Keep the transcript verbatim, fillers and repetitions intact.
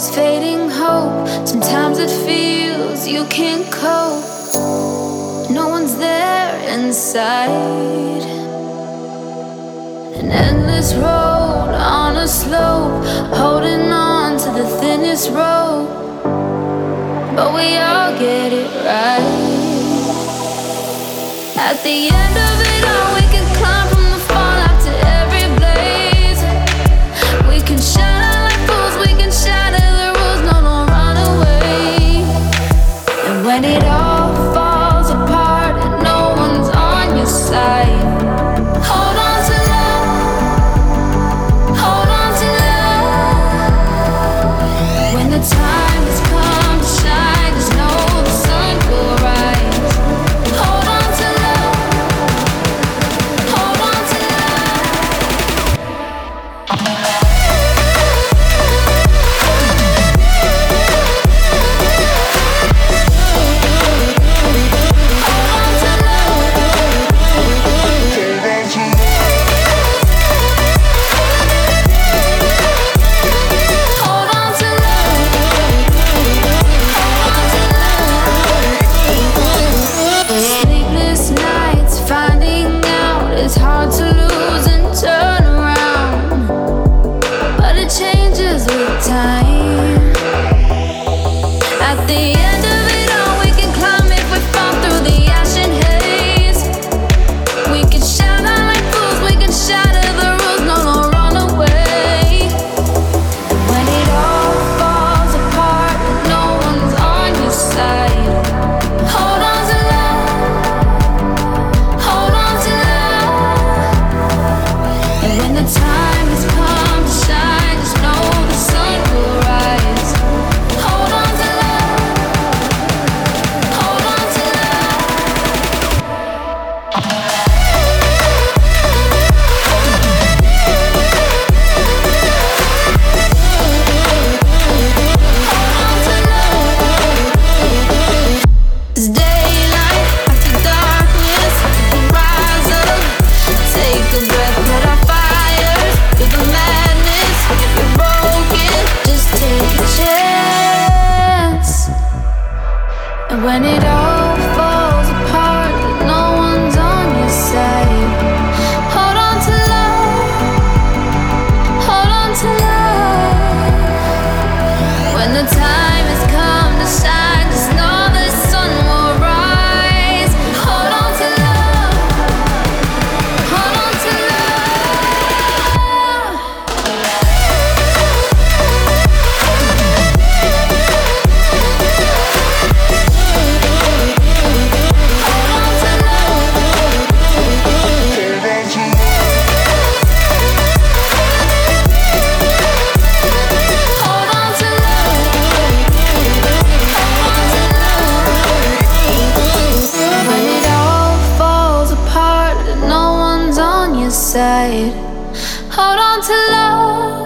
fading hope. Sometimes it feels you can't cope. No one's there inside. An endless road on a slope, holding on to the thinnest rope. But we all get it right. At the end of it all, we can climb from the fallout to every blaze. We can shine like fools, we can shatter the rules, no, don't run away. And when it all falls apart and no one's on your side, hold on to love, hold on to love. When the time has come to shine, just know the sun will rise. Hold on to love, hold on to side. Hold on to love.